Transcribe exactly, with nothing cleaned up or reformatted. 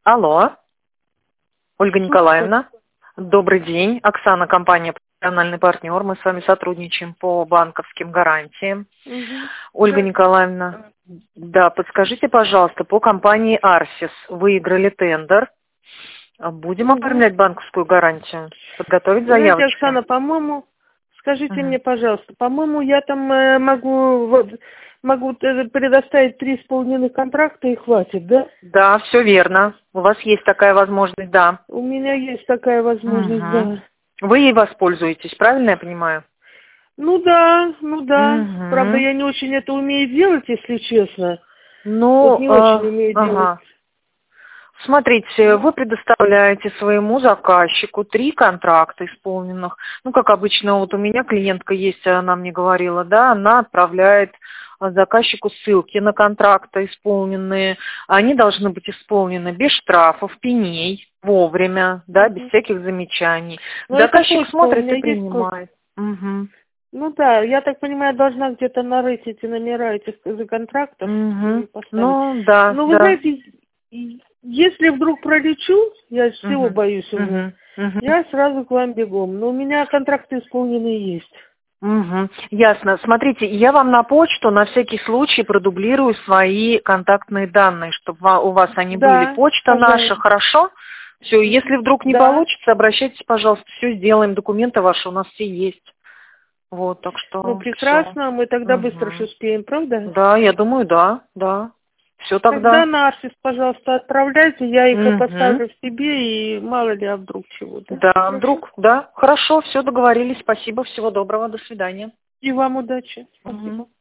Алло, Ольга Николаевна, добрый день. Оксана, компания «Профессиональный партнер». Мы с вами сотрудничаем по банковским гарантиям. Угу. Ольга Да. Николаевна, да, подскажите, пожалуйста, по компании «Арсис» выиграли тендер. Будем Угу. оформлять банковскую гарантию? Подготовить Знаете, заявочки? Оксана, по-моему, скажите Угу. мне, пожалуйста, по-моему, я там э, могу вот, могу э, предоставить три исполненных контракта и хватит, да? Да, все верно. У вас есть такая возможность, да. У меня есть такая возможность, Угу. да. Вы ей воспользуетесь, правильно я понимаю? Ну да, ну да. Правда, Угу. я не очень это умею делать, если честно. Вот Ну, не э, очень умею делать. ага. Смотрите, вы предоставляете своему заказчику три контракта исполненных. Ну, как обычно, вот у меня клиентка есть, она мне говорила, да, она отправляет заказчику ссылки на контракты исполненные. Они должны быть исполнены без штрафов, пеней, вовремя, да, без Угу. всяких замечаний. Ну это Заказчик точно, у смотрит меня и есть просто. принимает. Угу. Ну да, я так понимаю, я должна где-то нарыть эти номера этих за контрактов и Угу. поставить. Ну, да, Но вы да. знаете, и- если вдруг пролечу, я всего Угу. боюсь уже, Угу. Угу. я сразу к вам бегом. Но у меня контракты исполненные есть. Угу, ясно. Смотрите, я вам на почту на всякий случай продублирую свои контактные данные, чтобы у вас они были. Да, Почта наша, пожалуйста. хорошо? Все, если вдруг не Да. получится, обращайтесь, пожалуйста, все сделаем, документы ваши у нас все есть. Вот, так Ну что все. прекрасно, мы тогда быстро ж Угу. успеем, правда? Да, я думаю, да, да. Все Тогда тогда. на Арсис, пожалуйста, отправляйте, я их и Угу. поставлю в себе, и мало ли, а вдруг чего-то. Да, Хорошо? вдруг, да. Хорошо, все договорились. Спасибо, всего доброго, до свидания. И вам удачи. Угу. Спасибо.